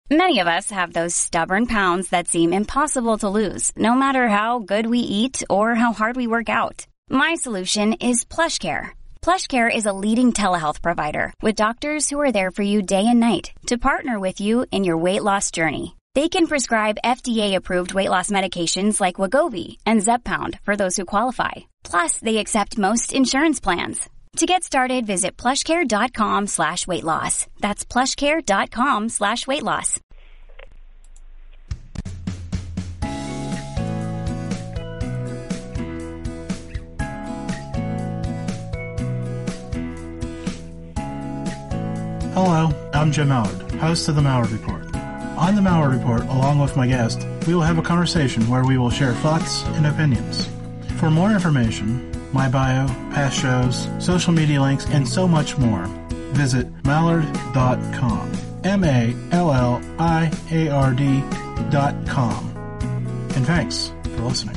Many of us have those stubborn pounds that seem impossible to lose, no matter how good we eat or how hard we work out. My solution is PlushCare. PlushCare is a leading telehealth provider with doctors who are there for you day and night to partner with you in your weight loss journey. They can prescribe FDA-approved weight loss medications like Wegovy and Zepbound for those who qualify. Plus, they accept most insurance plans. To get started, visit plushcare.com/weightloss. That's plushcare.com/weightloss. Hello, I'm Jim Mallard, host of The Mallard Report. On The Mallard Report, along with my guest, we will have a conversation where we will share thoughts and opinions. For more information, my bio, past shows, social media links, and so much more, visit mallard.com. MALLIARD.com. And thanks for listening.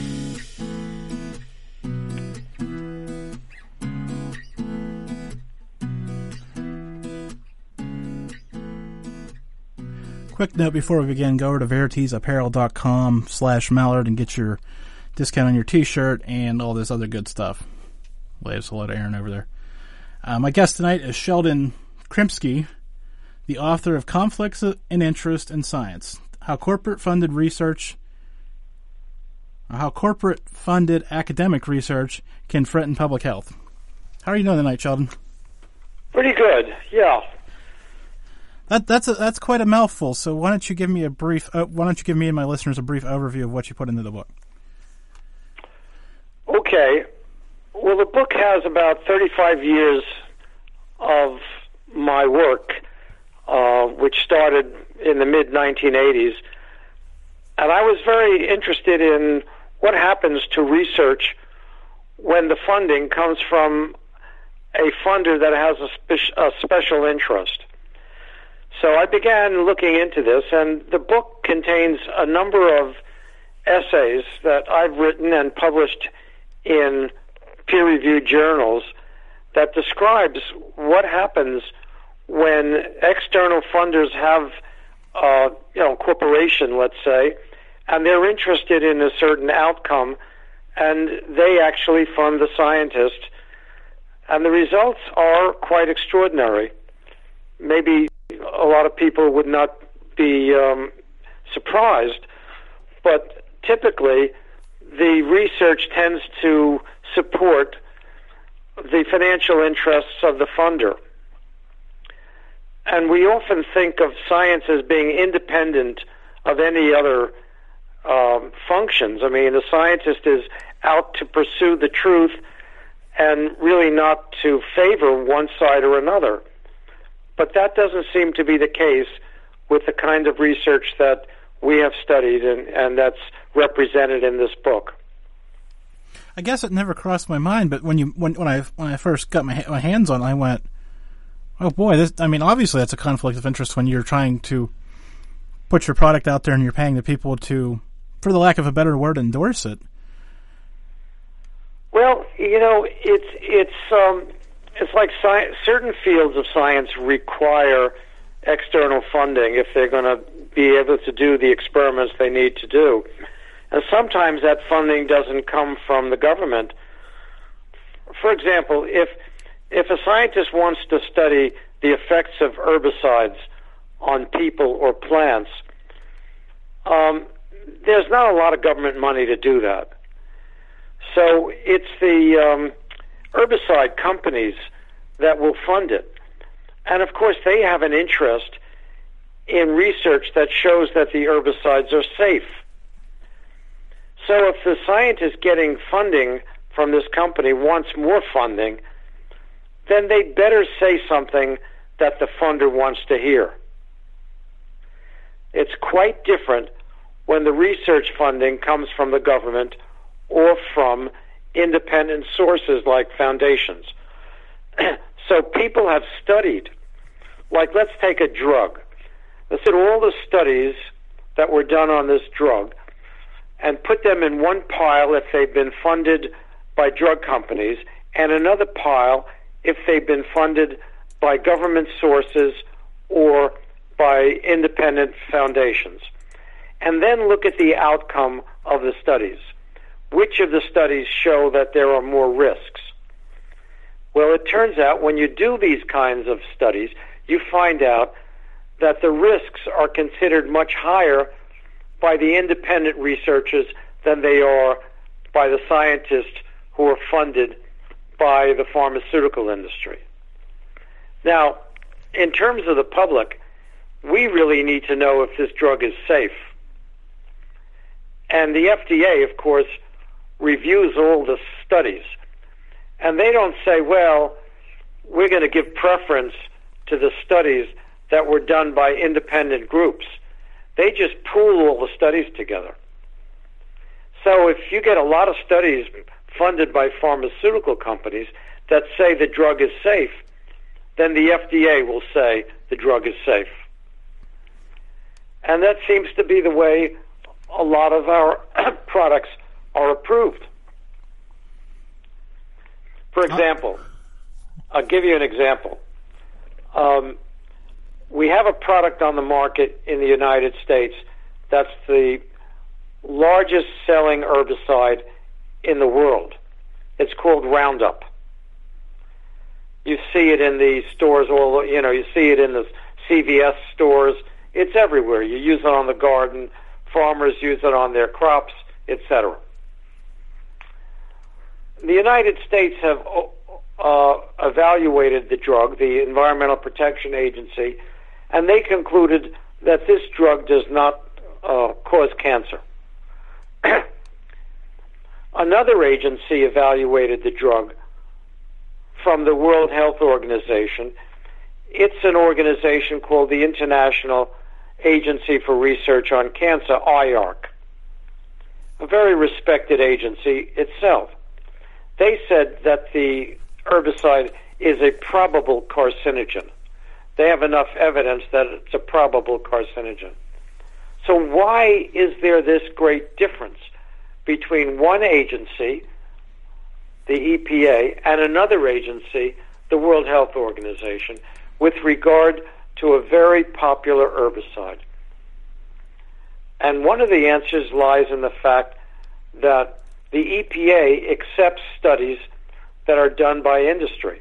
Quick note before we begin, go over to Verity'sApparel.com/Mallard and get your discount on your t-shirt and all this other good stuff. There's a lot of Aaron over there. My guest tonight is Sheldon Krimsky, the author of Conflicts in Interest in Science, How corporate-funded academic research can threaten public health. How are you doing tonight, Sheldon? Pretty good, yeah. That's quite a mouthful. So why don't you give me and my listeners a brief overview of what you put into the book? Okay. Well, the book has about 35 years of my work, which started in the mid-1980s. And I was very interested in what happens to research when the funding comes from a funder that has a special interest. So I began looking into this, and the book contains a number of essays that I've written and published in peer-reviewed journals that describes what happens when external funders have, corporation, let's say, and they're interested in a certain outcome, and they actually fund the scientist, and the results are quite extraordinary. Maybe a lot of people would not be surprised, but typically the research tends to support the financial interests of the funder. And we often think of science as being independent of any other functions. I mean, the scientist is out to pursue the truth and really not to favor one side or another. But that doesn't seem to be the case with the kind of research that we have studied and that's represented in this book. I guess it never crossed my mind, but when I first got my hands on it, I went, oh boy, obviously that's a conflict of interest when you're trying to put your product out there and you're paying the people to, for the lack of a better word, endorse it. Well, it's like certain fields of science require external funding if they're going to be able to do the experiments they need to do. And sometimes that funding doesn't come from the government. For example, if a scientist wants to study the effects of herbicides on people or plants, there's not a lot of government money to do that. So it's the herbicide companies that will fund it. And of course, they have an interest in research that shows that the herbicides are safe. So if the scientist getting funding from this company wants more funding, then they better say something that the funder wants to hear. It's quite different when the research funding comes from the government or from independent sources like foundations. So people have studied, like let's take a drug. Let's look at all the studies that were done on this drug and put them in one pile if they've been funded by drug companies and another pile if they've been funded by government sources or by independent foundations. And then look at the outcome of the studies. Which of the studies show that there are more risks? Well, it turns out when you do these kinds of studies, you find out that the risks are considered much higher by the independent researchers than they are by the scientists who are funded by the pharmaceutical industry. Now, in terms of the public, we really need to know if this drug is safe. And the FDA, of course, reviews all the studies. And they don't say, well, we're going to give preference to the studies that were done by independent groups. They just pool all the studies together. So if you get a lot of studies funded by pharmaceutical companies that say the drug is safe, then the FDA will say the drug is safe. And that seems to be the way a lot of our products are approved. For example, I'll give you an example. We have a product on the market in the United States that's the largest selling herbicide in the world. It's called Roundup. You see it in the stores, you see it in the CVS stores. It's everywhere. You use it on the garden. Farmers use it on their crops, etc. The United States have evaluated the drug, the Environmental Protection Agency, and they concluded that this drug does not cause cancer. Another agency evaluated the drug from the World Health Organization. It's an organization called the International Agency for Research on Cancer, IARC, a very respected agency itself. They said that the herbicide is a probable carcinogen. They have enough evidence that it's a probable carcinogen. So why is there this great difference between one agency, the EPA, and another agency, the World Health Organization, with regard to a very popular herbicide? And one of the answers lies in the fact that the EPA accepts studies that are done by industry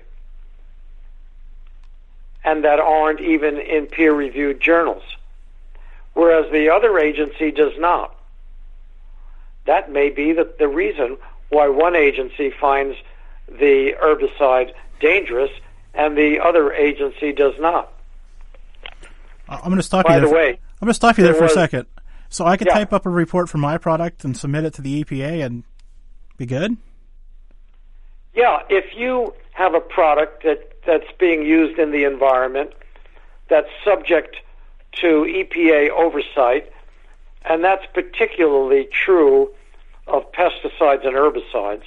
and that aren't even in peer-reviewed journals, whereas the other agency does not. That may be the reason why one agency finds the herbicide dangerous and the other agency does not. I'm going to stop you there. By the way, I'm going to stop you there for a second. So I could type up a report for my product and submit it to the EPA and be good? Yeah, if you have a product that's being used in the environment that's subject to EPA oversight, and that's particularly true of pesticides and herbicides,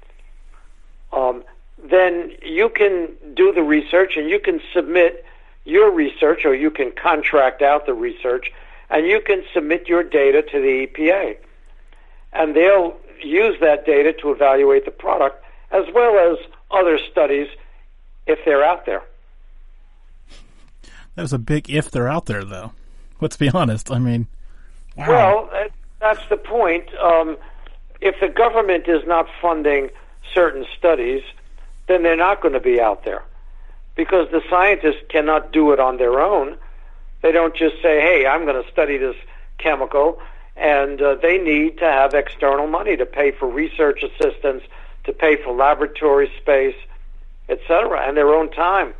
then you can do the research and you can submit your research, or you can contract out the research, and you can submit your data to the EPA. And they'll use that data to evaluate the product, as well as other studies if they're out there. That was a big if they're out there, though. Let's be honest. I mean, wow. Well, that's the point. If the government is not funding certain studies, then they're not going to be out there, because the scientists cannot do it on their own. They don't just say, hey, I'm going to study this chemical, and they need to have external money to pay for research assistance, to pay for laboratory space, etc., and their own time.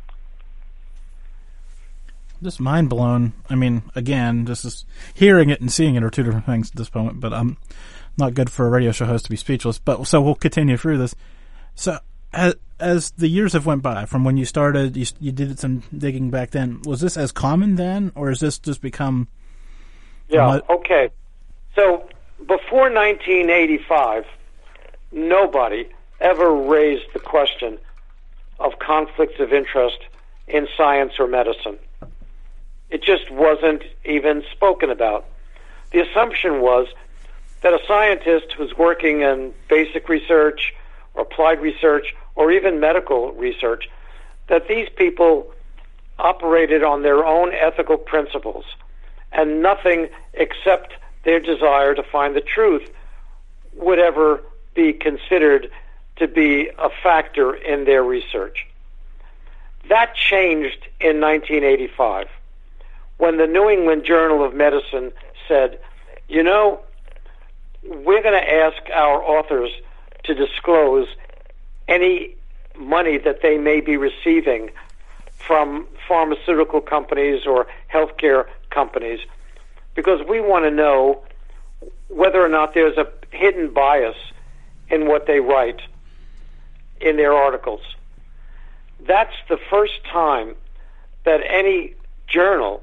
Just mind blown. I mean, again, this is hearing it and seeing it are two different things at this moment, but I'm not good for a radio show host to be speechless. But so we'll continue through this. So as the years have went by, from when you started, you did some digging back then. Was this as common then, or has this just become? Yeah. Okay. So before 1985, nobody ever raised the question of conflicts of interest in science or medicine. It just wasn't even spoken about. The assumption was that a scientist who's working in basic research or applied research or even medical research, that these people operated on their own ethical principles, and nothing except their desire to find the truth would ever be considered to be a factor in their research. That changed in 1985 when the New England Journal of Medicine said, you know, we're going to ask our authors to disclose any money that they may be receiving from pharmaceutical companies or healthcare companies, because we want to know whether or not there's a hidden bias in what they write in their articles. That's the first time that any journal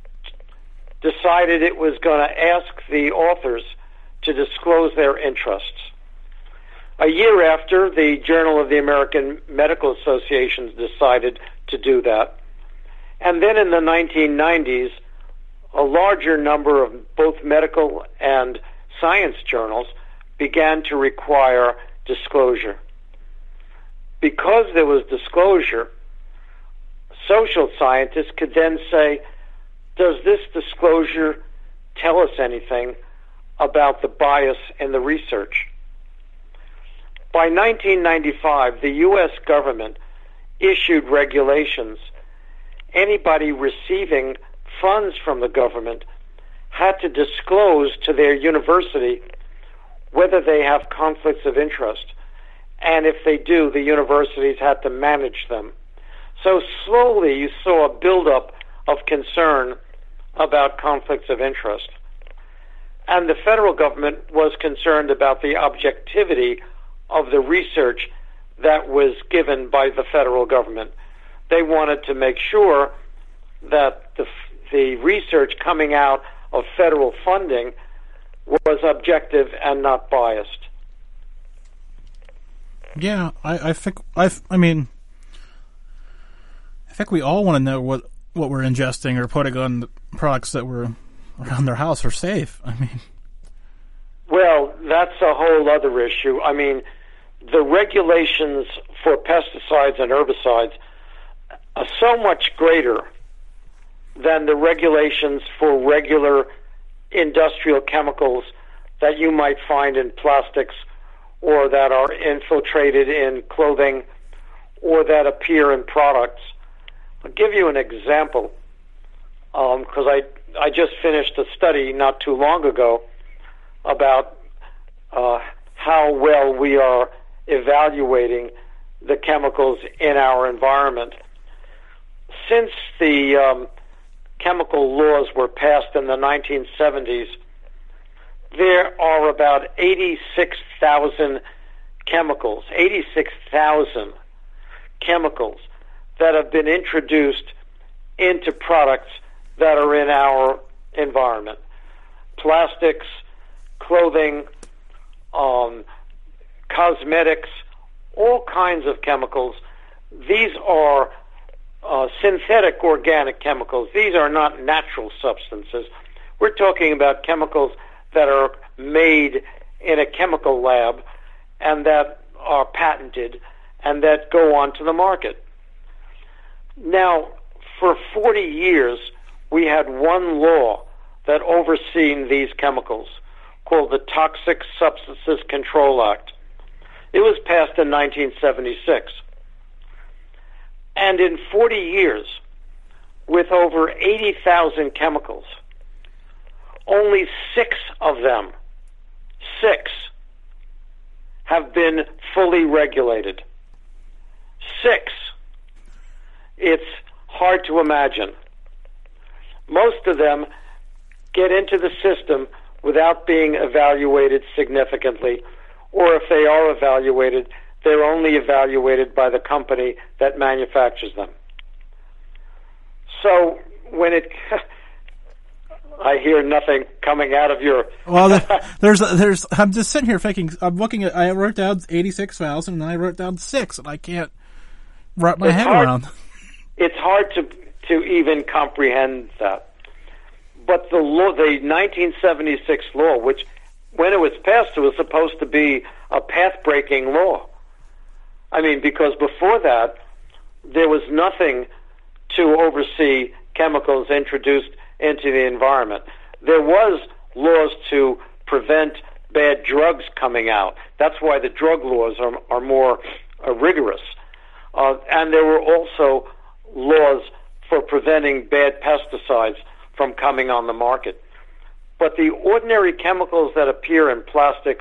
decided it was going to ask the authors to disclose their interests. A year after, the Journal of the American Medical Association decided to do that. And then in the 1990s, a larger number of both medical and science journals began to require disclosure. Because there was disclosure, social scientists could then say, does this disclosure tell us anything about the bias in the research? By 1995, the U.S. government issued regulations. Anybody receiving funds from the government had to disclose to their university whether they have conflicts of interest. And if they do, the universities had to manage them. So slowly you saw a buildup of concern about conflicts of interest. And the federal government was concerned about the objectivity of the research that was given by the federal government. They wanted to make sure that the research coming out of federal funding was objective and not biased. Yeah, I think we all want to know what we're ingesting or putting on the products that were around their house are safe. I mean, well, that's a whole other issue. I mean, the regulations for pesticides and herbicides are so much greater than the regulations for regular industrial chemicals that you might find in plastics or that are infiltrated in clothing or that appear in products. I'll give you an example because I just finished a study not too long ago about how well we are evaluating the chemicals in our environment. Since the chemical laws were passed in the 1970s, there are about 86,000 chemicals that have been introduced into products that are in our environment. Plastics, clothing, cosmetics, all kinds of chemicals. These are synthetic organic chemicals. These are not natural substances. We're talking about chemicals that are made in a chemical lab and that are patented and that go onto the market. Now, for 40 years, we had one law that overseen these chemicals called the Toxic Substances Control Act. It was passed in 1976. And in 40 years, with over 80,000 chemicals, only 6 of them, 6, have been fully regulated. 6. It's hard to imagine. Most of them get into the system without being evaluated significantly, or if they are evaluated, they're only evaluated by the company that manufactures them. So when I hear nothing coming out of your... Well, there's. I'm just sitting here thinking. I'm looking at. I wrote down 86,000, and then I wrote down 6, and I can't wrap my head around. It's hard to even comprehend that. But the law, the 1976 law, which when it was passed, it was supposed to be a path-breaking law. I mean, because before that, there was nothing to oversee chemicals introduced into the environment. There was laws to prevent bad drugs coming out. That's why the drug laws are more rigorous. And there were also laws for preventing bad pesticides from coming on the market. But the ordinary chemicals that appear in plastics,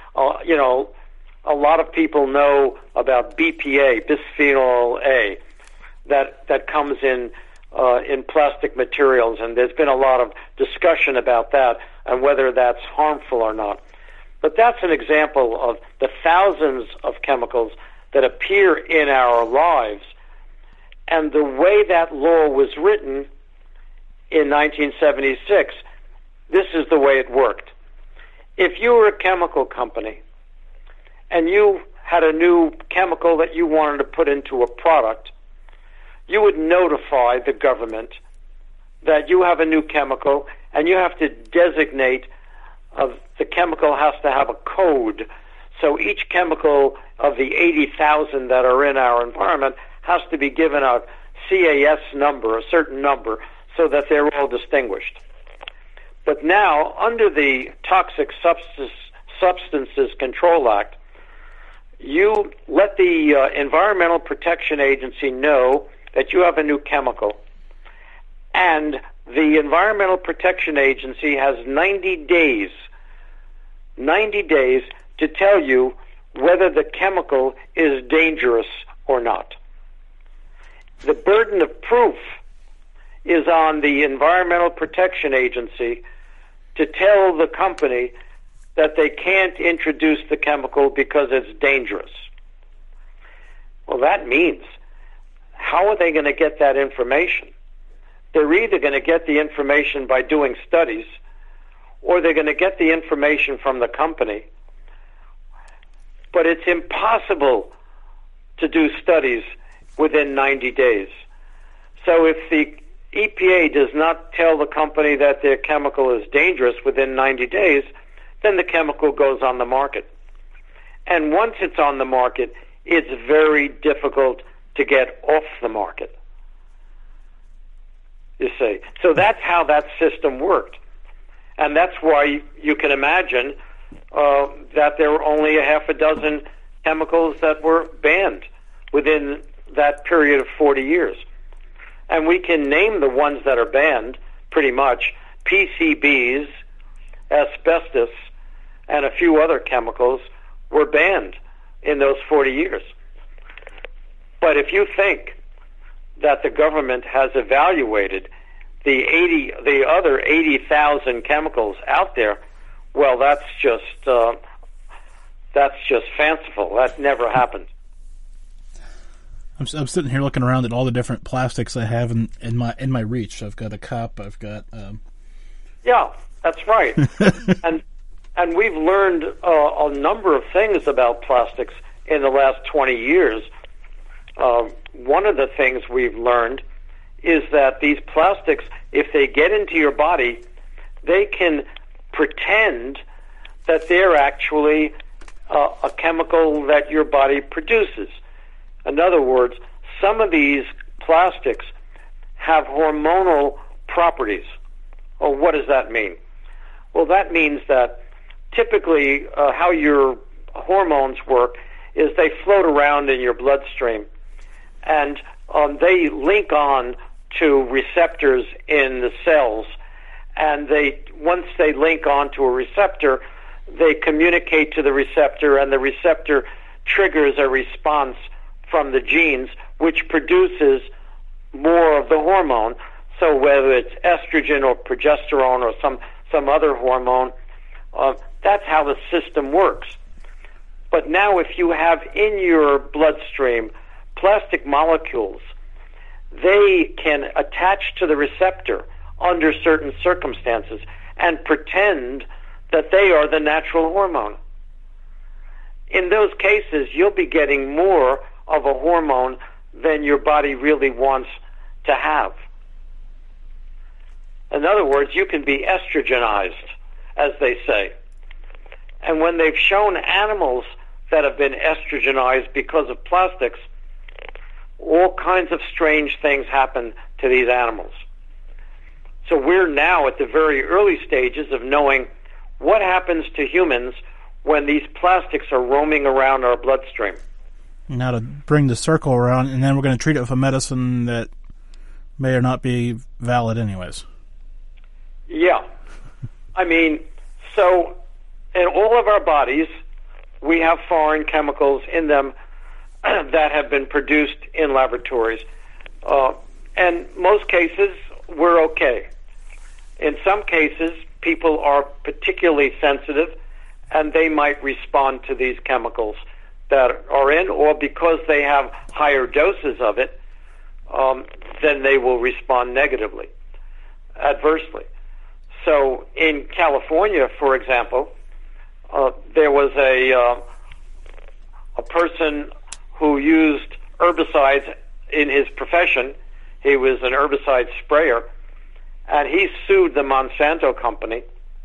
a lot of people know about BPA, bisphenol A, that comes in plastic materials, and there's been a lot of discussion about that and whether that's harmful or not. But that's an example of the thousands of chemicals that appear in our lives, and the way that law was written in 1976, this is the way it worked. If you were a chemical company and you had a new chemical that you wanted to put into a product, you would notify the government that you have a new chemical, and you have to designate the chemical has to have a code. So each chemical of the 80,000 that are in our environment has to be given a CAS number, a certain number, so that they're all distinguished. But now, under the Toxic Substances Control Act, you let the Environmental Protection Agency know that you have a new chemical, and the Environmental Protection Agency has 90 days to tell you whether the chemical is dangerous or not. The burden of proof is on the Environmental Protection Agency to tell the company that they can't introduce the chemical because it's dangerous. Well, that means, how are they going to get that information? They're either going to get the information by doing studies, or they're going to get the information from the company. But it's impossible to do studies within 90 days. So if the EPA does not tell the company that their chemical is dangerous within 90 days, then the chemical goes on the market. And once it's on the market, it's very difficult to get off the market, you see. So that's how that system worked. And that's why you can imagine that there were only a half a dozen chemicals that were banned within that period of 40 years. And we can name the ones that are banned, pretty much: PCBs, asbestos, and a few other chemicals were banned in those 40 years. But if you think that the government has evaluated the other 80,000 chemicals out there, well, that's just fanciful. That never happened. I'm sitting here looking around at all the different plastics I have in my reach. I've got a cup. I've got. Yeah, that's right. and we've learned a number of things about plastics in the last 20 years. One of the things we've learned is that these plastics, if they get into your body, they can pretend that they're actually a chemical that your body produces. In other words, some of these plastics have hormonal properties. Oh, what does that mean? Well, that means that typically how your hormones work is they float around in your bloodstream, and they link on to receptors in the cells, and once they link on to a receptor, they communicate to the receptor, and the receptor triggers a response from the genes, which produces more of the hormone. So whether it's estrogen or progesterone or some other hormone, that's how the system works. But now if you have in your bloodstream plastic molecules, they can attach to the receptor under certain circumstances and pretend that they are the natural hormone. In those cases, you'll be getting more of a hormone than your body really wants to have. In other words, you can be estrogenized, as they say. And when they've shown animals that have been estrogenized because of plastics, all kinds of strange things happen to these animals. So we're now at the very early stages of knowing what happens to humans when these plastics are roaming around our bloodstream. Now to bring the circle around, and then we're going to treat it with a medicine that may or not be valid anyways. Yeah. I mean, so in all of our bodies, we have foreign chemicals in them that have been produced in laboratories. And most cases, we're okay. In some cases, people are particularly sensitive, and they might respond to these chemicals that are in, or because they have higher doses of it, then they will respond negatively, adversely. So in California, for example, there was a person who used herbicides in his profession. He was an herbicide sprayer, and he sued the Monsanto company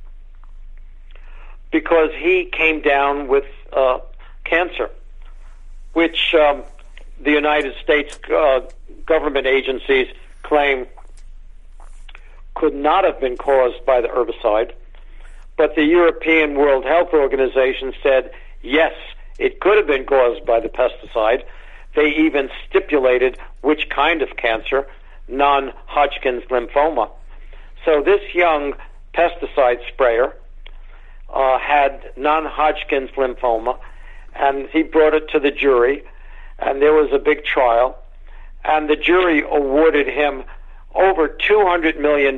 because he came down with cancer, which the United States government agencies claim could not have been caused by the herbicide. But the European World Health Organization said, yes, it could have been caused by the pesticide. They even stipulated which kind of cancer, non-Hodgkin's lymphoma. So this young pesticide sprayer had non-Hodgkin's lymphoma, and he brought it to the jury, and there was a big trial, and the jury awarded him over $200 million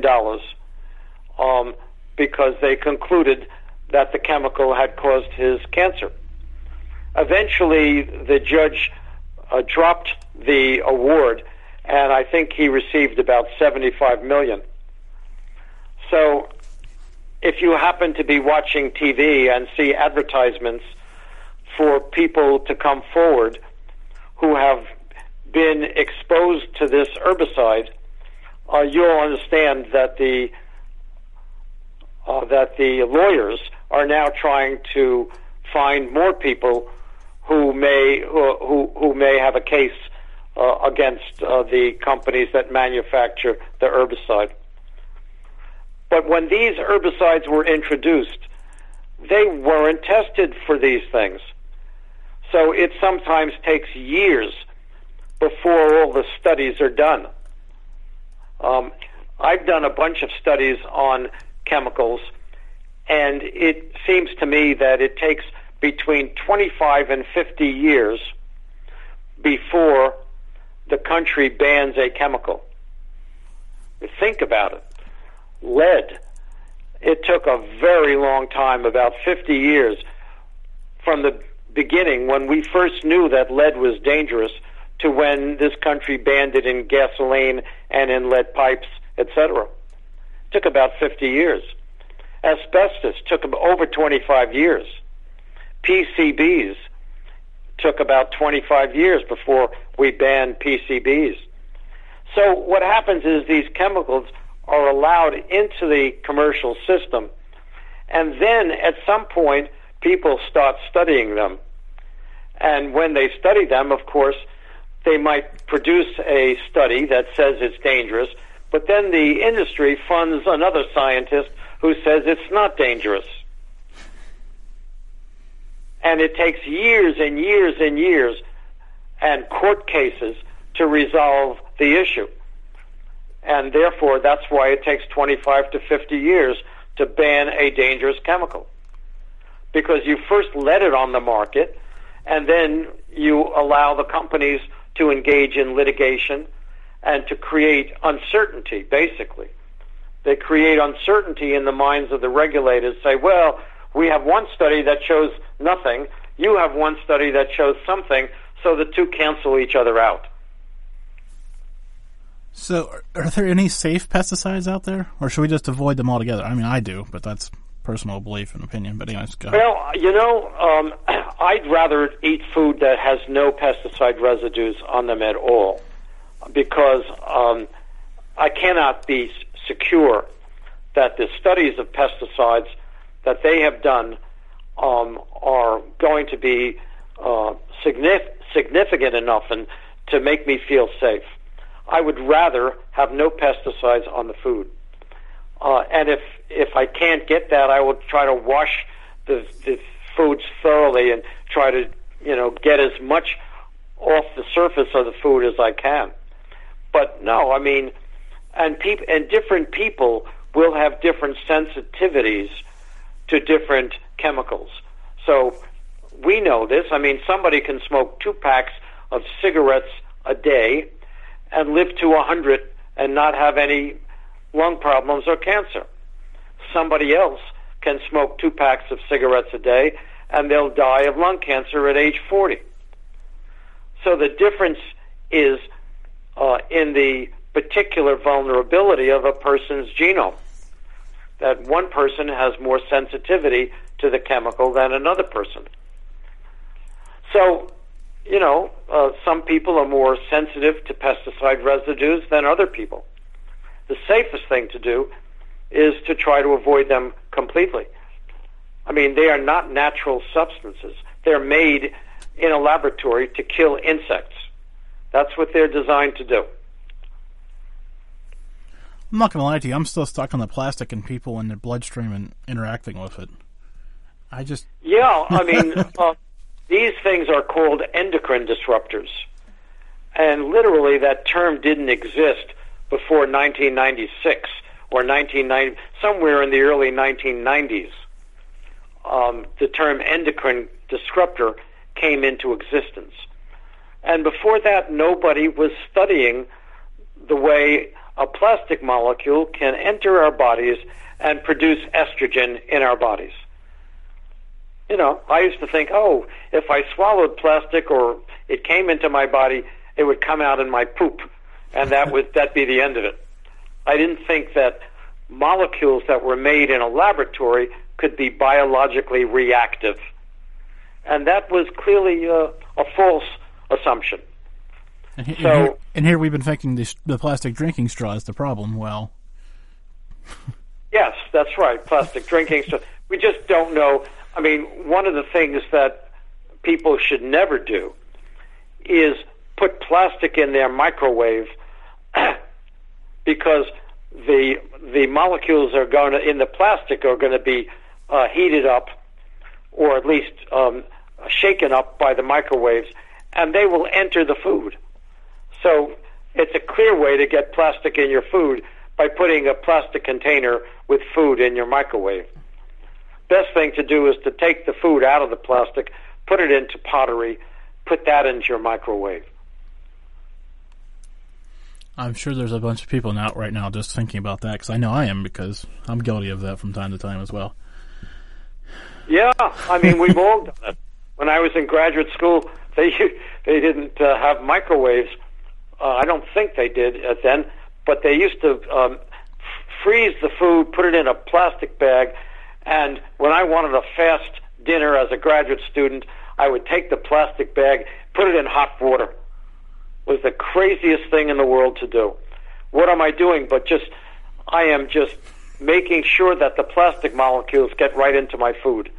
because they concluded that the chemical had caused his cancer. Eventually, the judge dropped the award, and I think he received about $75 million. So if you happen to be watching TV and see advertisements for people to come forward who have been exposed to this herbicide, you'll understand that the lawyers are now trying to find more people who may have a case against the companies that manufacture the herbicide. But when these herbicides were introduced, they weren't tested for these things. So it sometimes takes years before all the studies are done. I've done a bunch of studies on chemicals, and it seems to me that it takes between 25 and 50 years before the country bans a chemical. Think about it. Lead. It took a very long time, about 50 years, from the beginning when we first knew that lead was dangerous to when this country banned it in gasoline and in lead pipes, etc. It took about 50 years. Asbestos took over 25 years. PCBs took about 25 years before we banned PCBs. So what happens is these chemicals are allowed into the commercial system, and then at some point people start studying them. And when they study them, of course, they might produce a study that says it's dangerous, but then the industry funds another scientist who says it's not dangerous. And it takes years and years and years and court cases to resolve the issue. And therefore, that's why it takes 25 to 50 years to ban a dangerous chemical. Because you first let it on the market, and then you allow the companies to engage in litigation and to create uncertainty, basically. They create uncertainty in the minds of the regulators, say, well, we have one study that shows nothing, you have one study that shows something, so the two cancel each other out. So, are there any safe pesticides out there, or should we just avoid them altogether? I mean, I do, but that's personal belief and opinion. But anyways, go ahead. Well, you know, I'd rather eat food that has no pesticide residues on them at all, because I cannot be secure that the studies of pesticides that they have done are going to be significant enough and to make me feel safe. I would rather have no pesticides on the food. And if I can't get that, I will try to wash the foods thoroughly and try to, get as much off the surface of the food as I can. But no, I mean, and different people will have different sensitivities to different chemicals. So we know this. I mean, somebody can smoke 2 packs of cigarettes a day and live to 100 and not have any lung problems or cancer. Somebody else can smoke 2 packs of cigarettes a day and they'll die of lung cancer at age 40. So the difference is in the particular vulnerability of a person's genome. That one person has more sensitivity to the chemical than another person. So, some people are more sensitive to pesticide residues than other people. The safest thing to do is to try to avoid them completely. I mean, they are not natural substances. They're made in a laboratory to kill insects. That's what they're designed to do. I'm not going to lie to you. I'm still stuck on the plastic in people in their bloodstream and interacting with it. Yeah, I mean, these things are called endocrine disruptors. And literally that term didn't exist before 1996 or 1990, somewhere in the early 1990s. The term endocrine disruptor came into existence. And before that, nobody was studying the way a plastic molecule can enter our bodies and produce estrogen in our bodies. I used to think, if I swallowed plastic or it came into my body, it would come out in my poop, and that'd be the end of it. I didn't think that molecules that were made in a laboratory could be biologically reactive. And that was clearly a false assumption. And here we've been thinking the plastic drinking straw is the problem. Well, yes, that's right, plastic drinking straw. We just don't know. I mean, one of the things that people should never do is put plastic in their microwave because the molecules in the plastic are going to be heated up, or at least shaken up by the microwaves, and they will enter the food. So it's a clear way to get plastic in your food by putting a plastic container with food in your microwave. Best thing to do is to take the food out of the plastic, put it into pottery, put that into your microwave. I'm sure there's a bunch of people right now just thinking about that, because I know I am, because I'm guilty of that from time to time as well. Yeah, I mean, we've all done it. When I was in graduate school, they didn't have microwaves. I don't think they did then, but they used to freeze the food, put it in a plastic bag, and when I wanted a fast dinner as a graduate student, I would take the plastic bag, put it in hot water. It was the craziest thing in the world to do. What am I doing? I am just making sure that the plastic molecules get right into my food.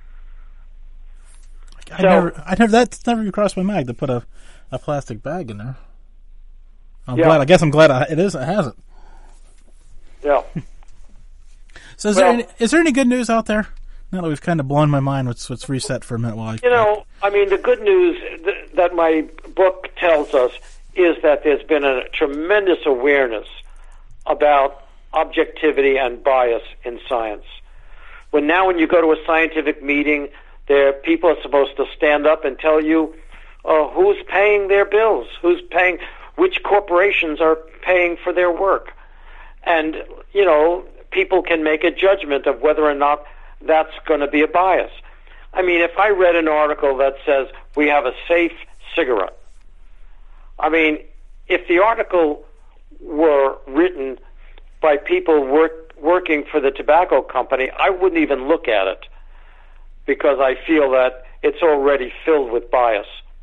That's never crossed my mind to put a plastic bag in there. I'm glad it hasn't. Yeah. So is there any good news out there? Now that we've kind of blown my mind, let's reset for a minute. The good news that my book tells us is that there's been a tremendous awareness about objectivity and bias in science. When you go to a scientific meeting, people are supposed to stand up and tell you who's paying their bills, which corporations are paying for their work. And, people can make a judgment of whether or not that's going to be a bias. I mean, if I read an article that says we have a safe cigarette, I mean, if the article were written by people working for the tobacco company, I wouldn't even look at it because I feel that it's already filled with bias.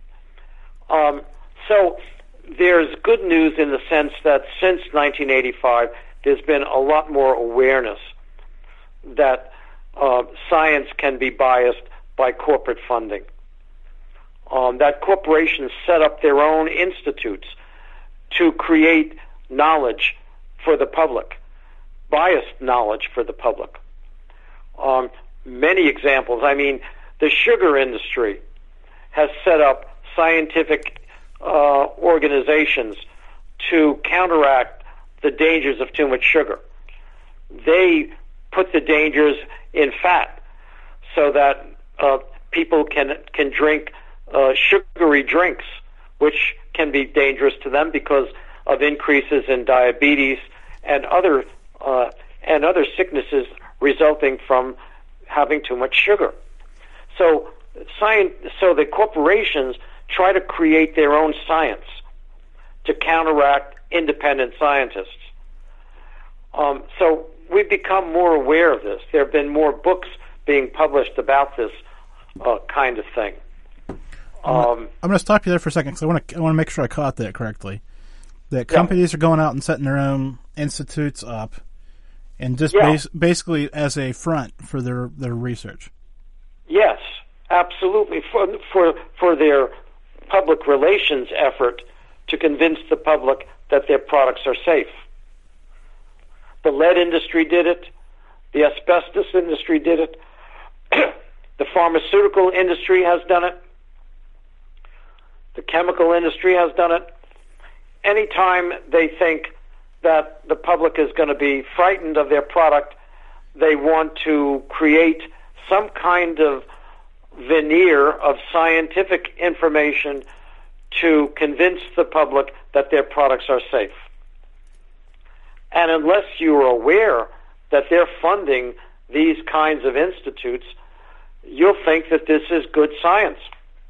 So there's good news in the sense that since 1985, there's been a lot more awareness that science can be biased by corporate funding. That corporations set up their own institutes to create knowledge for the public, biased knowledge for the public. Many examples. I mean, the sugar industry has set up scientific organizations to counteract the dangers of too much sugar. They put the dangers in fat so that people can drink sugary drinks, which can be dangerous to them because of increases in diabetes and other sicknesses resulting from having too much sugar. So the corporations try to create their own science to counteract independent scientists. So we've become more aware of this. There have been more books being published about this kind of thing. I'm going to stop you there for a second because I want to make sure I caught that correctly. That companies are going out and setting their own institutes up, and just basically as a front for their research. Yes, absolutely, for their public relations effort to convince the public that their products are safe. The lead industry did it. The asbestos industry did it. The pharmaceutical industry has done it. The chemical industry has done it. Anytime they think that the public is going to be frightened of their product, they want to create some kind of veneer of scientific information to convince the public that their products are safe. And unless you are aware that they're funding these kinds of institutes, you'll think that this is good science,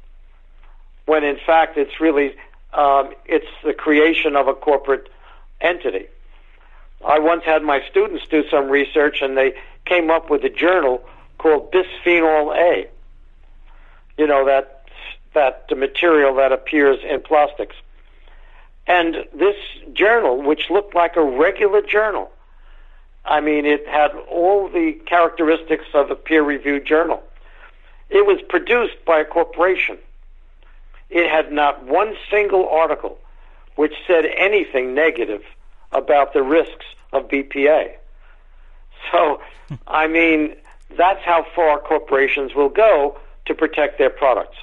when in fact it's really it's the creation of a corporate entity. I once had my students do some research, and they came up with a journal called Bisphenol A. You know, that material that appears in plastics. And this journal, which looked like a regular journal, I mean, it had all the characteristics of a peer-reviewed journal. It was produced by a corporation. It had not one single article which said anything negative about the risks of BPA. So, I mean, that's how far corporations will go to protect their products.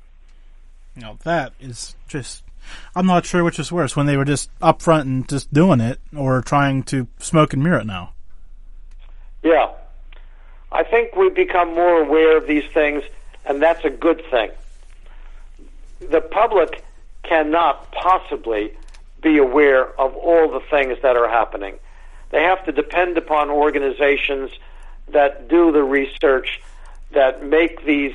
Now, that is just... I'm not sure which is worse, when they were just upfront and just doing it, or trying to smoke and mirror it now. Yeah. I think we've become more aware of these things, and that's a good thing. The public cannot possibly be aware of all the things that are happening. They have to depend upon organizations that do the research, that make these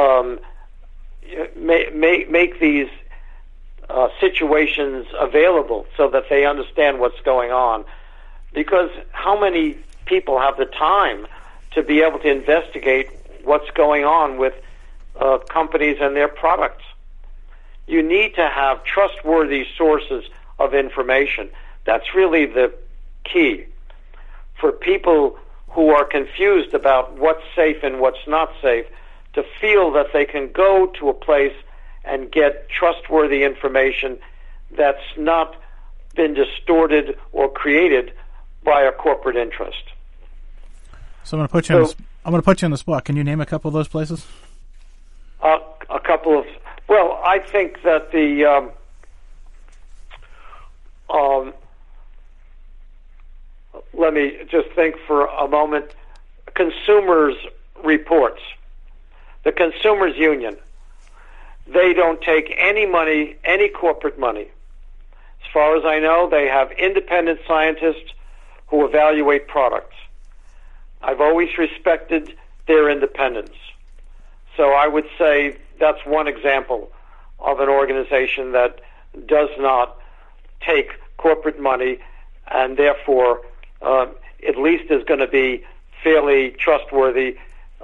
situations available so that they understand what's going on. Because how many people have the time to be able to investigate what's going on with companies and their products? You need to have trustworthy sources of information. That's really the key. For people who are confused about what's safe and what's not safe, to feel that they can go to a place and get trustworthy information that's not been distorted or created by a corporate interest. So I'm going to put you on the spot. Can you name a couple of those places? A couple of... Well, I think that the... let me just think for a moment. Consumers' reports. The Consumers Union. They don't take any money, any corporate money. As far as I know, they have independent scientists who evaluate products. I've always respected their independence. So I would say that's one example of an organization that does not take corporate money and therefore at least is going to be fairly trustworthy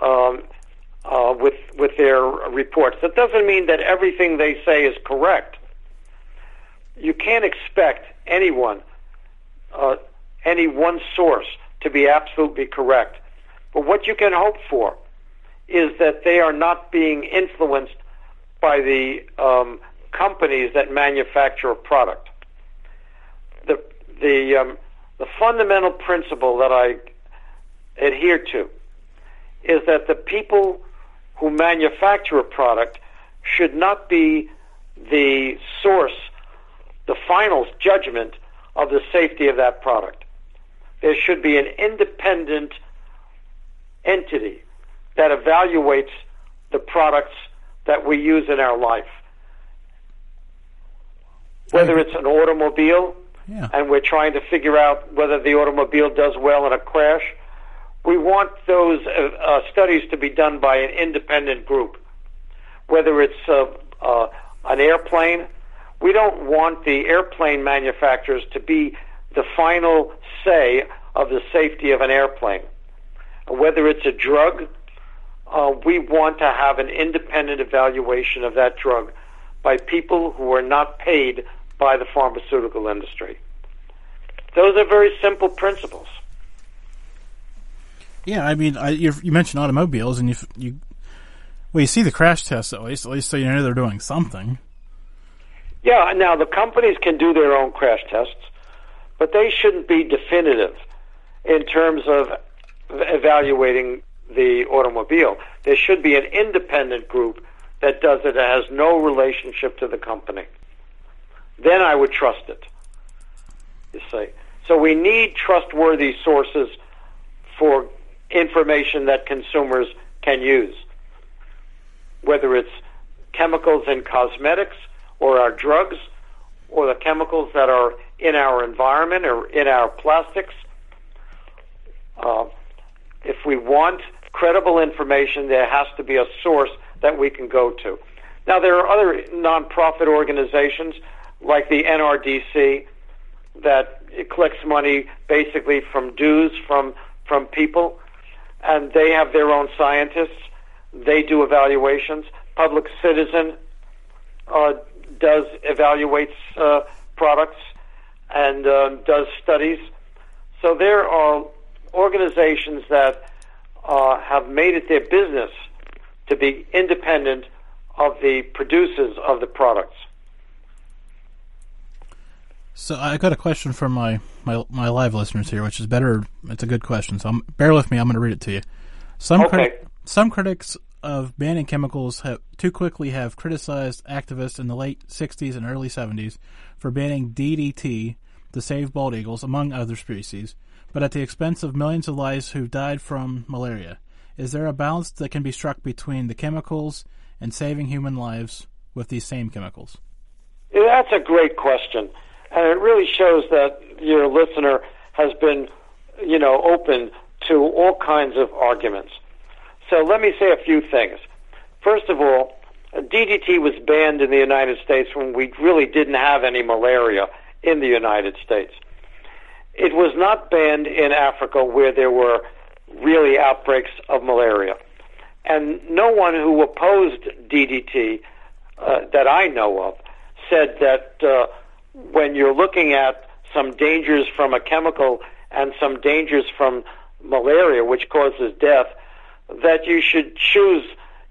with their reports. That doesn't mean that everything they say is correct. You can't expect anyone, any one source, to be absolutely correct. But what you can hope for is that they are not being influenced by the companies that manufacture a product. the fundamental principle that I adhere to is that the people who manufacture a product should not be the source, the final judgment of the safety of that product. There should be an independent entity that evaluates the products that we use in our life. Whether it's an automobile, and we're trying to figure out whether the automobile does well in a crash, we want those studies to be done by an independent group. Whether it's an airplane, we don't want the airplane manufacturers to be the final say of the safety of an airplane. Whether it's a drug, we want to have an independent evaluation of that drug by people who are not paid by the pharmaceutical industry. Those are very simple principles. Yeah, I mean, you mentioned automobiles, and you see the crash tests at least so you know they're doing something. Yeah, now the companies can do their own crash tests, but they shouldn't be definitive in terms of evaluating the automobile. There should be an independent group that does it, that has no relationship to the company. Then I would trust it, you see. So we need trustworthy sources for information that consumers can use, whether it's chemicals in cosmetics or our drugs or the chemicals that are in our environment or in our plastics. If we want credible information, there has to be a source that we can go to. Now, there are other nonprofit organizations like the NRDC that collects money basically from dues from people, and they have their own scientists. They do evaluations. Public Citizen evaluates products and does studies. So there are organizations that have made it their business to be independent of the producers of the products. So I got a question from my live listeners here, which is better. It's a good question, so bear with me. I'm going to read it to you. Some critics of banning chemicals too quickly have criticized activists in the late 60s and early 70s for banning DDT to save bald eagles, among other species, but at the expense of millions of lives who died from malaria. Is there a balance that can be struck between the chemicals and saving human lives with these same chemicals? Yeah, that's a great question. And it really shows that your listener has been, open to all kinds of arguments. So let me say a few things. First of all, DDT was banned in the United States when we really didn't have any malaria in the United States. It was not banned in Africa where there were really outbreaks of malaria. And no one who opposed DDT that I know of said that when you're looking at some dangers from a chemical and some dangers from malaria, which causes death, that you should choose,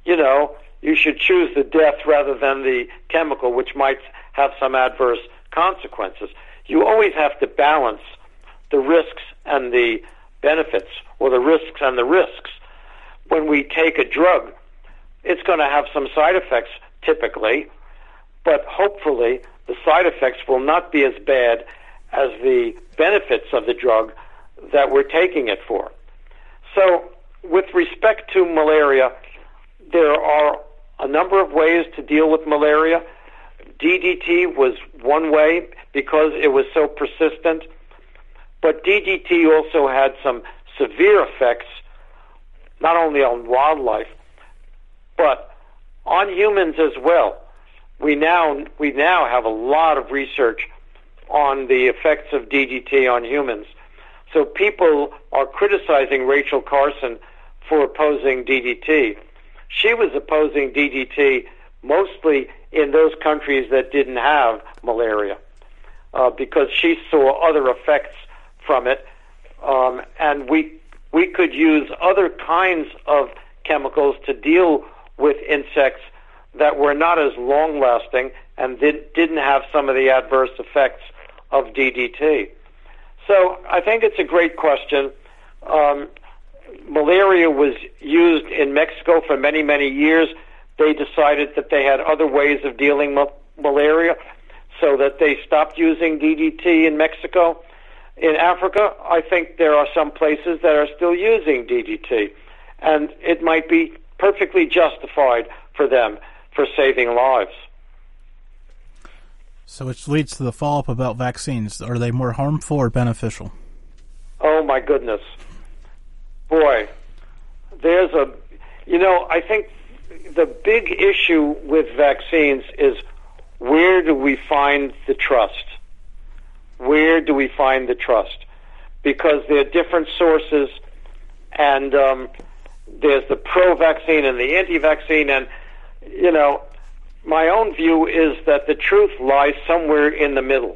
the death rather than the chemical, which might have some adverse consequences. You always have to balance the risks and the benefits, or the risks and the risks. When we take a drug, it's going to have some side effects typically, but hopefully the side effects will not be as bad as the benefits of the drug that we're taking it for. So with respect to malaria, there are a number of ways to deal with malaria. DDT was one way because it was so persistent, but DDT also had some severe effects, not only on wildlife, but on humans as well. We now have a lot of research on the effects of DDT on humans. So people are criticizing Rachel Carson for opposing DDT. She was opposing DDT mostly in those countries that didn't have malaria because she saw other effects from it, and we could use other kinds of chemicals to deal with insects that were not as long-lasting and didn't have some of the adverse effects of DDT. So I think it's a great question. Malaria was used in Mexico for many, many years. They decided that they had other ways of dealing with malaria, so that they stopped using DDT in Mexico. In Africa, I think there are some places that are still using DDT, and it might be perfectly justified for them for saving lives. So which leads to the follow-up about vaccines. Are they more harmful or beneficial? Oh, my goodness. Boy, I think the big issue with vaccines is, where do we find the trust? Where do we find the trust? Because there are different sources, and there's the pro-vaccine and the anti-vaccine, and, my own view is that the truth lies somewhere in the middle.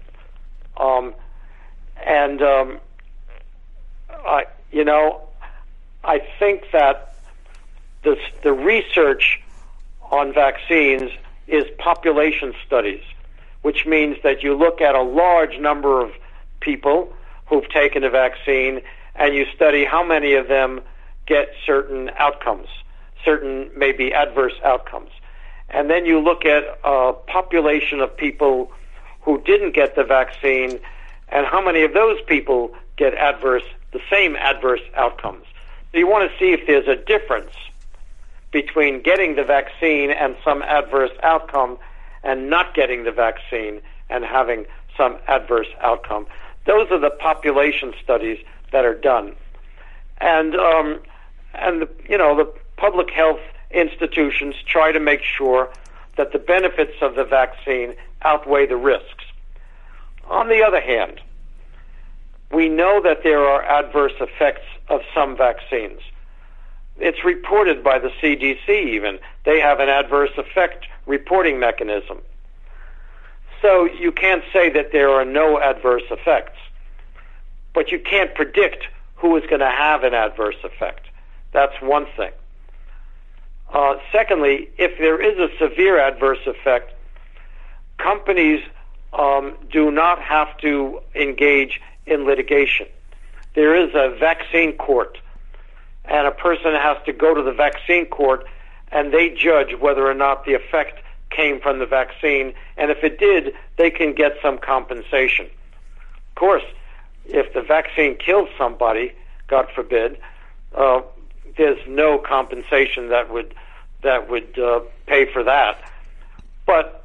I think that the research on vaccines is population studies, which means that you look at a large number of people who've taken a vaccine and you study how many of them get certain outcomes, certain maybe adverse outcomes. And then you look at a population of people who didn't get the vaccine and how many of those people get the same adverse outcomes. So you want to see if there's a difference between getting the vaccine and some adverse outcome and not getting the vaccine and having some adverse outcome. Those are the population studies that are done. And the public health institutions try to make sure that the benefits of the vaccine outweigh the risks. On the other hand, we know that there are adverse effects of some vaccines. It's reported by the CDC even. They have an adverse effect reporting mechanism. So you can't say that there are no adverse effects, but you can't predict who is going to have an adverse effect. That's one thing. Secondly, if there is a severe adverse effect, companies do not have to engage in litigation. There is a vaccine court, and a person has to go to the vaccine court, and they judge whether or not the effect came from the vaccine, and if it did, they can get some compensation. Of course, if the vaccine kills somebody, God forbid, there's no compensation that would pay for that. But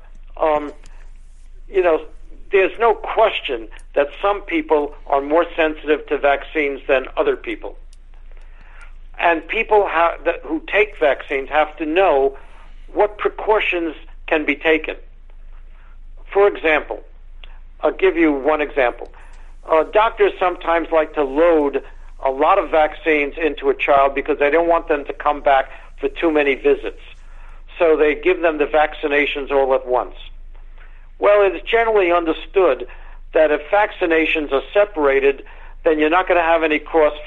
there's no question that some people are more sensitive to vaccines than other people. And people who take vaccines have to know what precautions can be taken. For example, I'll give you one example. Doctors sometimes like to load a lot of vaccines into a child because they don't want them to come back for too many visits. So they give them the vaccinations all at once. Well, it is generally understood that if vaccinations are separated, then you're not going to have any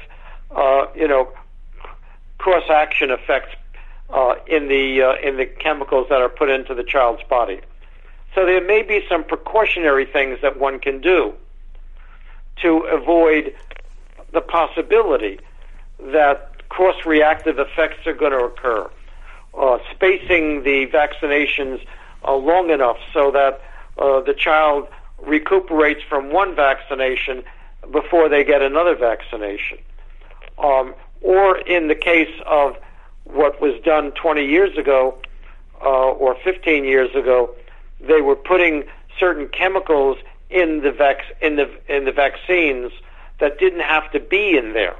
cross-action effects in the chemicals that are put into the child's body. So there may be some precautionary things that one can do to avoid the possibility that cross-reactive effects are going to occur. Spacing the vaccinations long enough so that the child recuperates from one vaccination before they get another vaccination. Or in the case of what was done 20 years ago or 15 years ago, they were putting certain chemicals in the vaccines that didn't have to be in there.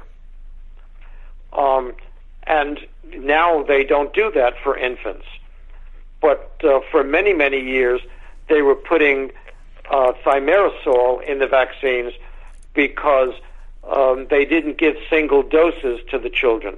And now they don't do that for infants. But for many, many years, they were putting thimerosal in the vaccines because they didn't give single doses to the children.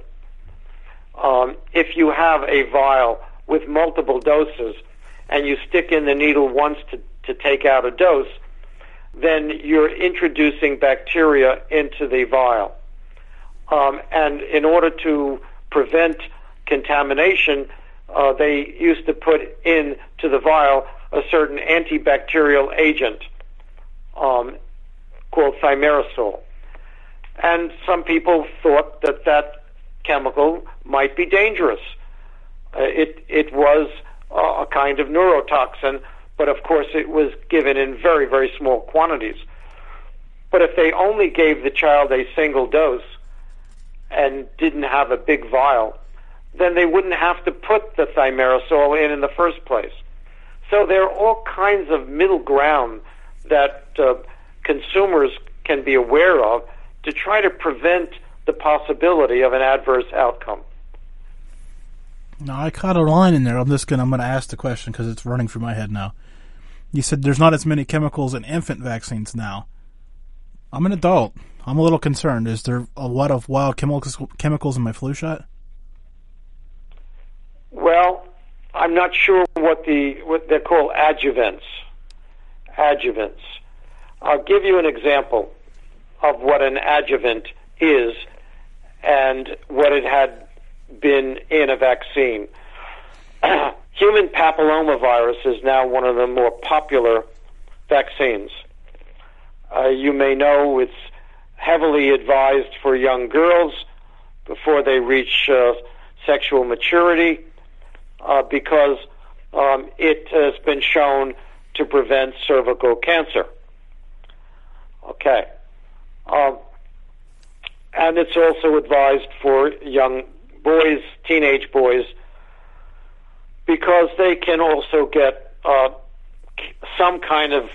If you have a vial with multiple doses and you stick in the needle once to take out a dose, then you're introducing bacteria into the vial. And in order to prevent contamination, they used to put into the vial a certain antibacterial agent called thimerosal. And some people thought that that chemical might be dangerous. It was a kind of neurotoxin, but of course it was given in very, very small quantities. But if they only gave the child a single dose and didn't have a big vial, then they wouldn't have to put the thimerosal in the first place. So there are all kinds of middle ground that consumers can be aware of to try to prevent the possibility of an adverse outcome. Now, I caught a line in there. I'm going to ask the question because it's running through my head now. You said there's not as many chemicals in infant vaccines now. I'm an adult. I'm a little concerned. Is there a lot of wild chemicals in my flu shot? Well, I'm not sure what they're called adjuvants. Adjuvants. I'll give you an example of what an adjuvant is and what it had been in a vaccine. Human papillomavirus is now one of the more popular vaccines. You may know it's heavily advised for young girls before they reach sexual maturity because it has been shown to prevent cervical cancer. Okay. And it's also advised for young boys, teenage boys, because they can also get some kind of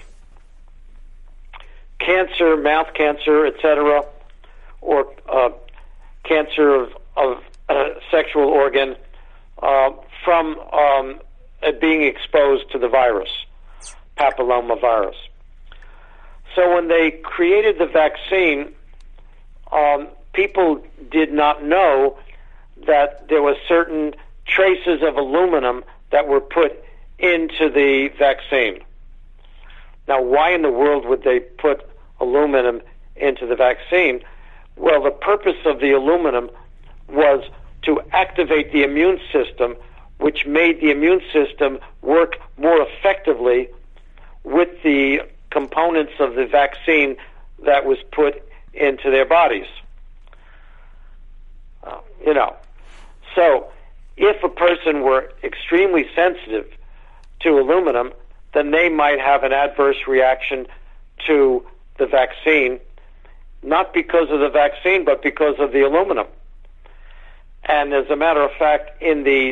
cancer, mouth cancer, etc., or cancer of sexual organ from being exposed to the virus, papillomavirus. So when they created the vaccine, people did not know that there were certain traces of aluminum that were put into the vaccine. Now, why in the world would they put aluminum into the vaccine? Well, the purpose of the aluminum was to activate the immune system, which made the immune system work more effectively with the components of the vaccine that was put into their bodies. So if a person were extremely sensitive to aluminum, then they might have an adverse reaction to the vaccine, not because of the vaccine, but because of the aluminum. And as a matter of fact, in the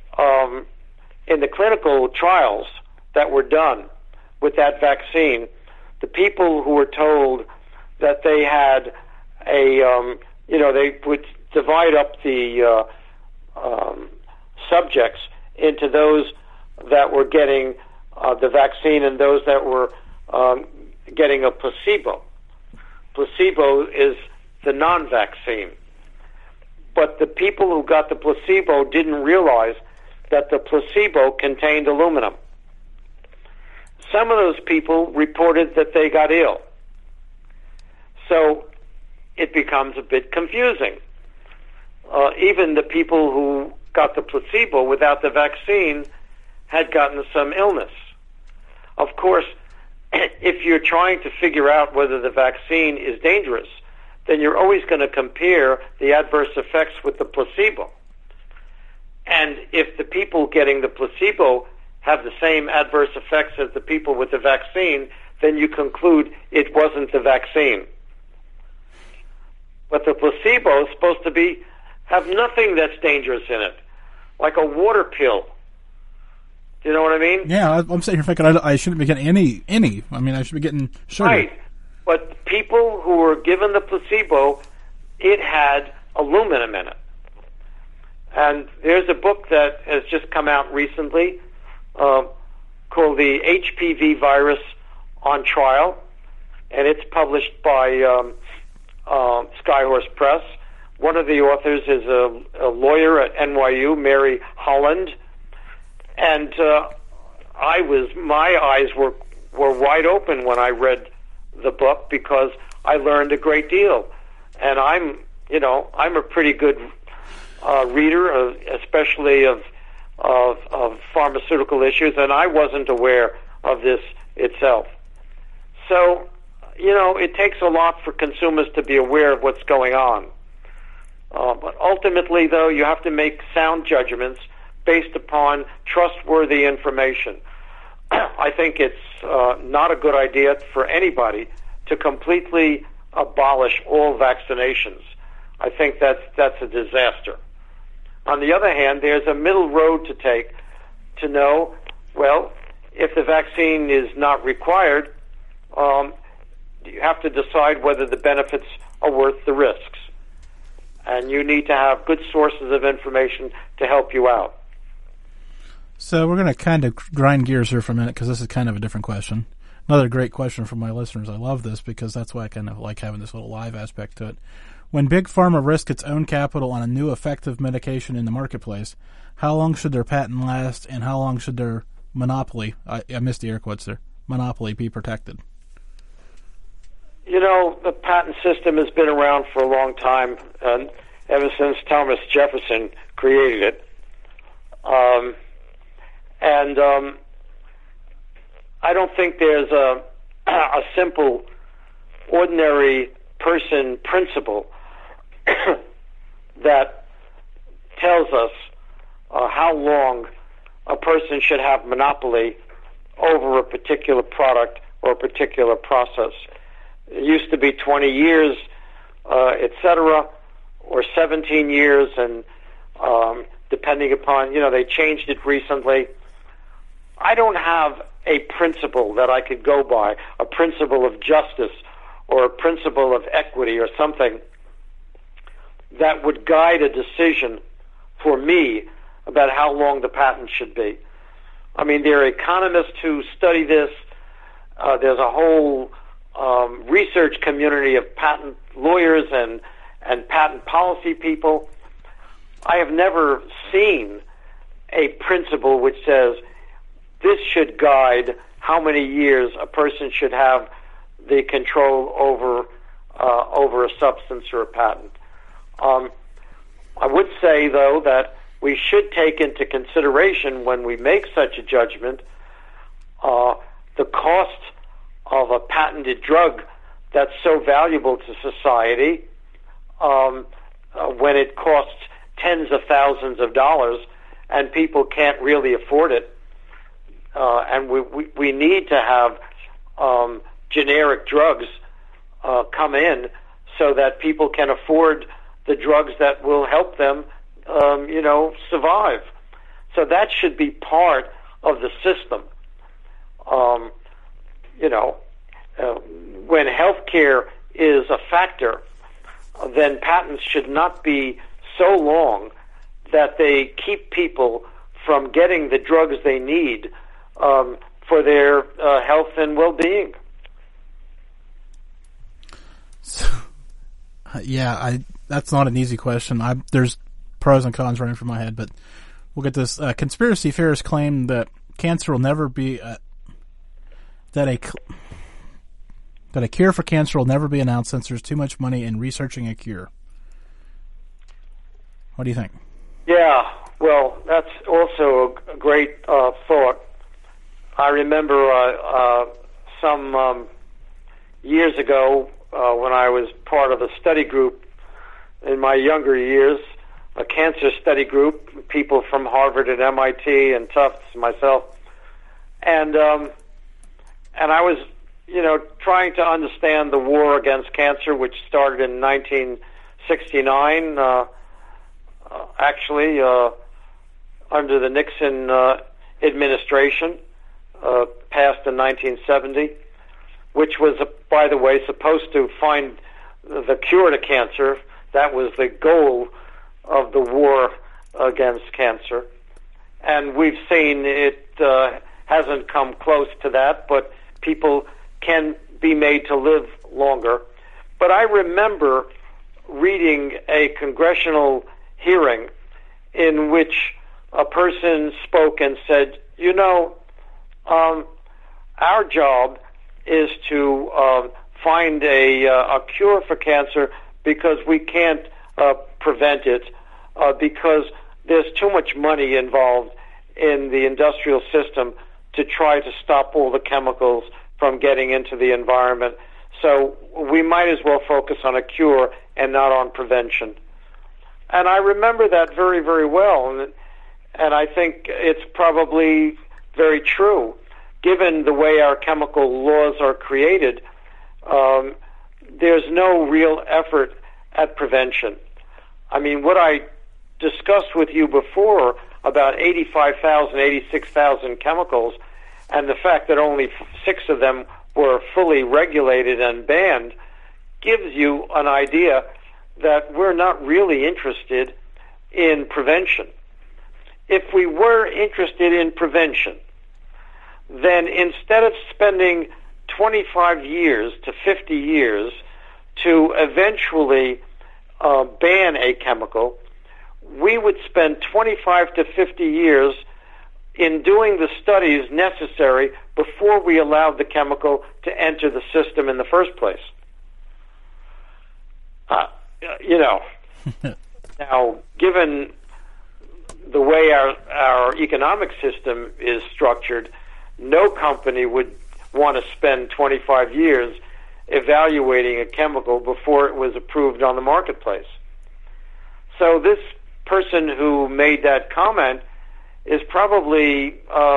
clinical trials that were done with that vaccine, the people who were told that they had they would divide up the subjects into those that were getting the vaccine and those that were getting a placebo. Placebo is the non-vaccine. But the people who got the placebo didn't realize that the placebo contained aluminum. Some of those people reported that they got ill. So it becomes a bit confusing. Even the people who got the placebo without the vaccine had gotten some illness. Of course, if you're trying to figure out whether the vaccine is dangerous, then you're always going to compare the adverse effects with the placebo. And if the people getting the placebo have the same adverse effects as the people with the vaccine, then you conclude it wasn't the vaccine. But the placebo is supposed to have nothing that's dangerous in it, like a water pill. Do you know what I mean? Yeah, I'm sitting here thinking I shouldn't be getting any. I mean, I should be getting sugar. Right. But people who were given the placebo, it had aluminum in it. And there's a book that has just come out recently called The HPV Virus on Trial, and it's published by Skyhorse Press. One of the authors is a lawyer at NYU, Mary Holland, and my eyes were wide open when I read the book because I learned a great deal, and I'm a pretty good reader, especially of pharmaceutical issues, and I wasn't aware of this itself. So, it takes a lot for consumers to be aware of what's going on. But ultimately, though, you have to make sound judgments based upon trustworthy information. I think it's not a good idea for anybody to completely abolish all vaccinations. I think that's a disaster. On the other hand, there's a middle road to take to know, well, if the vaccine is not required, you have to decide whether the benefits are worth the risks. And you need to have good sources of information to help you out. So we're going to kind of grind gears here for a minute because this is kind of a different question. Another great question from my listeners. I love this because that's why I kind of like having this little live aspect to it. When Big Pharma risks its own capital on a new effective medication in the marketplace, how long should their patent last and how long should their monopoly, I missed the air quotes there, monopoly be protected? The patent system has been around for a long time, ever since Thomas Jefferson created it. And I don't think there's a simple, ordinary person principle that tells us how long a person should have monopoly over a particular product or a particular process. It used to be 20 years, etc., or 17 years, and depending upon, they changed it recently. I don't have a principle that I could go by, a principle of justice or a principle of equity or something that would guide a decision for me about how long the patent should be. I mean, there are economists who study this. There's a whole research community of patent lawyers and patent policy people. I have never seen a principle which says this should guide how many years a person should have the control over a substance or a patent. I would say, though, that we should take into consideration when we make such a judgment the cost of a patented drug that's so valuable to society when it costs tens of thousands of dollars and people can't really afford it. And we need to have generic drugs come in so that people can afford the drugs that will help them, survive. So that should be part of the system. When healthcare is a factor, then patents should not be so long that they keep people from getting the drugs they need for their health and well-being. So, that's not an easy question. There's pros and cons running through my head, but we'll get this. Conspiracy theorists claim that cancer will never be that a cure for cancer will never be announced since there's too much money in researching a cure. What do you think? Yeah, well, that's also a great thought. I remember some years ago when I was part of a study group in my younger years, a cancer study group, people from Harvard and MIT and Tufts, myself, and I was, trying to understand the war against cancer, which started in 1969, under the Nixon administration, passed in 1970, which was, by the way, supposed to find the cure to cancer. That was the goal of the war against cancer. And we've seen it hasn't come close to that, but people can be made to live longer. But I remember reading a congressional hearing in which a person spoke and said, our job is to find a cure for cancer because we can't prevent it because there's too much money involved in the industrial system to try to stop all the chemicals from getting into the environment. So we might as well focus on a cure and not on prevention. And I remember that very, very well, and I think it's probably very true. Given the way our chemical laws are created, there's no real effort at prevention. I mean, what I discussed with you before about 85,000, 86,000 chemicals, and the fact that only 6 of them were fully regulated and banned, gives you an idea that we're not really interested in prevention. If we were interested in prevention, then instead of spending 25 years to 50 years to eventually ban a chemical, we would spend 25 to 50 years in doing the studies necessary before we allowed the chemical to enter the system in the first place. Now, given the way our economic system is structured, no company would want to spend 25 years evaluating a chemical before it was approved on the marketplace. So this person who made that comment is probably,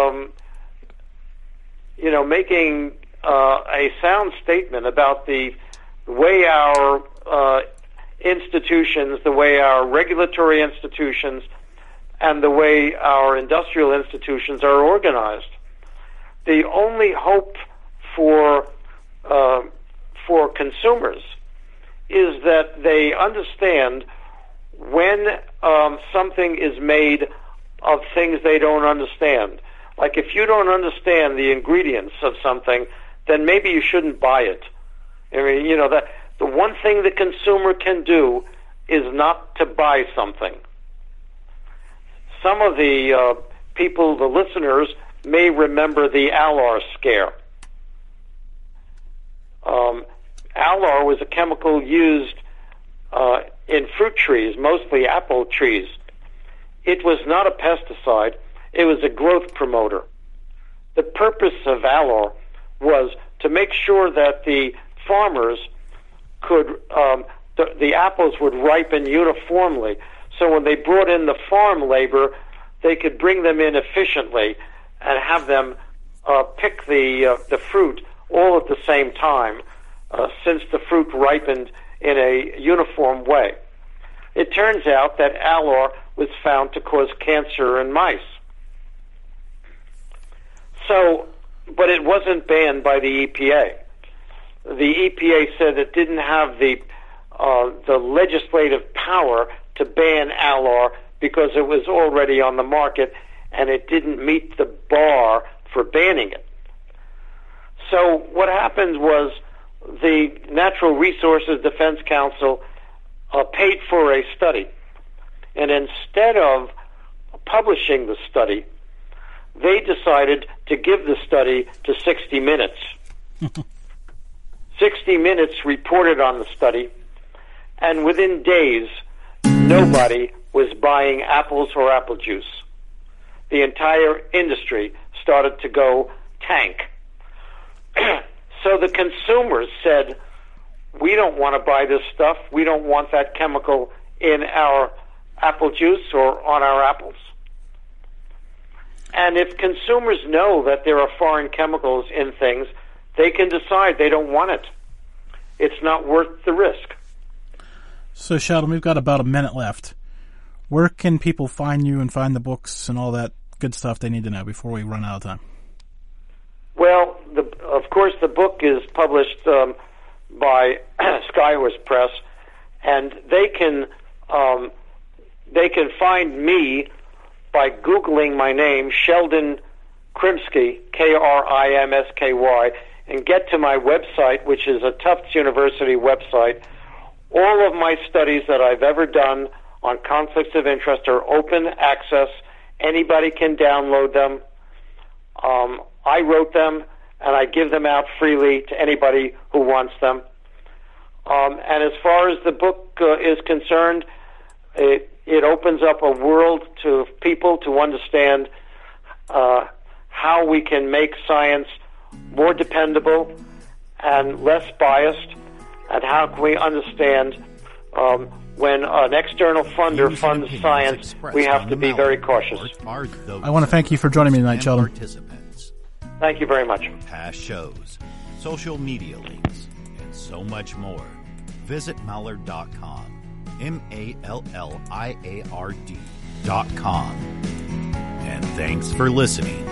making a sound statement about the way our institutions, the way our regulatory institutions, and the way our industrial institutions are organized. The only hope for consumers is that they understand when something is made of things they don't understand. Like if you don't understand the ingredients of something, then maybe you shouldn't buy it. I mean, that the one thing the consumer can do is not to buy something. Some of the people, the listeners, may remember the Alor scare. Alor was a chemical used in fruit trees, mostly apple trees. It was not a pesticide. It was a growth promoter. The purpose of Alor was to make sure that the farmers could, the apples would ripen uniformly. So when they brought in the farm labor, they could bring them in efficiently and have them pick the fruit all at the same time, since the fruit ripened in a uniform way. It turns out that Alor was found to cause cancer in mice. So, but it wasn't banned by the EPA. The EPA said it didn't have the legislative power to ban Alor because it was already on the market and it didn't meet the bar for banning it. So what happened was the Natural Resources Defense Council paid for a study, and instead of publishing the study, they decided to give the study to 60 Minutes. 60 Minutes reported on the study, and within days, nobody was buying apples or apple juice. The entire industry started to go tank. So the consumers said, we don't want to buy this stuff. We don't want that chemical in our apple juice or on our apples. And if consumers know that there are foreign chemicals in things, they can decide they don't want it. It's not worth the risk. So, Sheldon, we've got about a minute left. Where can people find you and find the books and all that good stuff they need to know before we run out of time? Well, of course, the book is published by Skyhorse Press, and they can find me by Googling my name, Sheldon Krimsky, Krimsky, and get to my website, which is a Tufts University website. All of my studies that I've ever done on conflicts of interest are open access. Anybody can download them. I wrote them, and I give them out freely to anybody who wants them. And as far as the book is concerned, it opens up a world to people to understand how we can make science more dependable and less biased? And how can we understand when an external funder funds science, we have to be very cautious. I want to thank you for joining me tonight, Sheldon. Thank you very much. Past shows, social media links, and so much more. Visit Mallard.com. MALLIARD.com. And thanks for listening.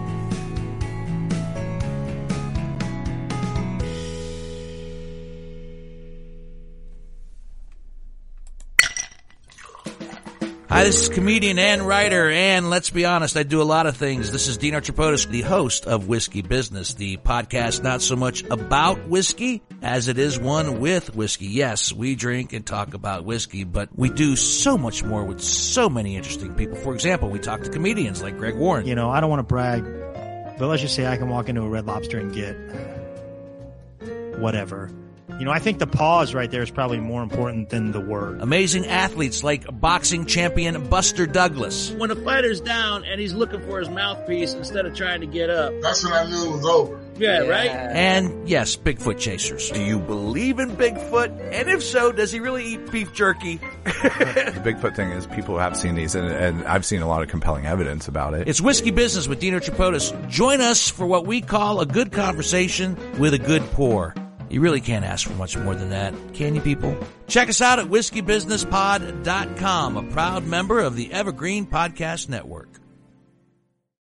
Hi, this is comedian and writer, and let's be honest, I do a lot of things. This is Dino Tripodis, the host of Whiskey Business, the podcast not so much about whiskey as it is one with whiskey. Yes, we drink and talk about whiskey, but we do so much more with so many interesting people. For example, we talk to comedians like Greg Warren. You know, I don't want to brag, but let's just say I can walk into a Red Lobster and get whatever. You know, I think the pause right there is probably more important than the word. Amazing athletes like boxing champion Buster Douglas. When a fighter's down and he's looking for his mouthpiece instead of trying to get up. That's when I knew it was over. Yeah, right? And yes, Bigfoot chasers. Do you believe in Bigfoot? And if so, does he really eat beef jerky? The Bigfoot thing is people have seen these, and I've seen a lot of compelling evidence about it. It's Whiskey Business with Dino Tripodis. Join us for what we call a good conversation with a good pour. You really can't ask for much more than that, can you, people? Check us out at whiskeybusinesspod.com, a proud member of the Evergreen Podcast Network.